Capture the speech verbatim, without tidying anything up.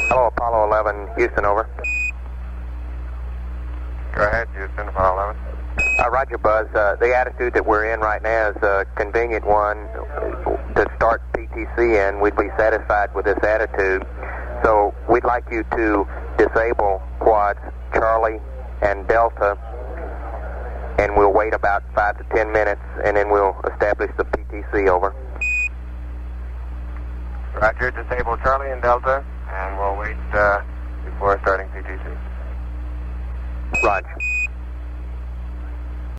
Hello, Apollo eleven, Houston, over. Go ahead, Houston, Apollo eleven. Uh, Roger, Buzz. Uh, the attitude that we're in right now is a convenient one to start P T C in. We'd be satisfied with this attitude. So we'd like you to disable quads Charlie and Delta, and we'll wait about five to ten minutes, and then we'll establish the P T C, over. Roger, disable Charlie and Delta, and we'll wait uh, before starting P T C. Roger.